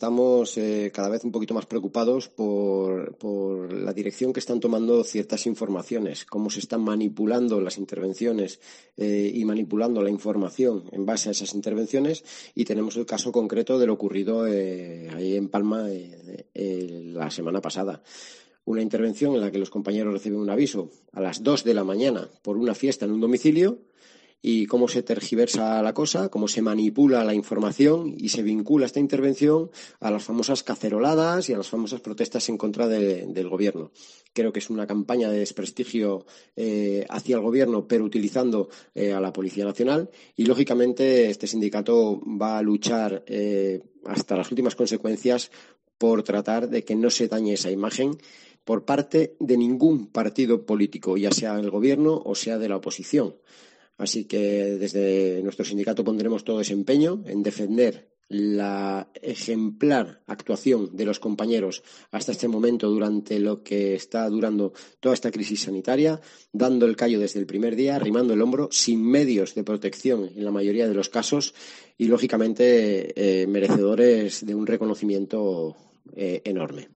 Estamos cada vez un poquito más preocupados por la dirección que están tomando ciertas informaciones, cómo se están manipulando las intervenciones y manipulando la información en base a esas intervenciones. Y tenemos el caso concreto de lo ocurrido ahí en Palma la semana pasada. Una intervención en la que los compañeros reciben un aviso a las 2 de la mañana por una fiesta en un domicilio, y cómo se tergiversa la cosa, cómo se manipula la información y se vincula esta intervención a las famosas caceroladas y a las famosas protestas en contra del gobierno. Creo que es una campaña de desprestigio hacia el gobierno, pero utilizando a la Policía Nacional, y lógicamente este sindicato va a luchar hasta las últimas consecuencias por tratar de que no se dañe esa imagen por parte de ningún partido político, ya sea el gobierno o sea de la oposición. Así que desde nuestro sindicato pondremos todo ese empeño en defender la ejemplar actuación de los compañeros hasta este momento, durante lo que está durando toda esta crisis sanitaria, dando el callo desde el primer día, arrimando el hombro, sin medios de protección en la mayoría de los casos y, lógicamente, merecedores de un reconocimiento enorme.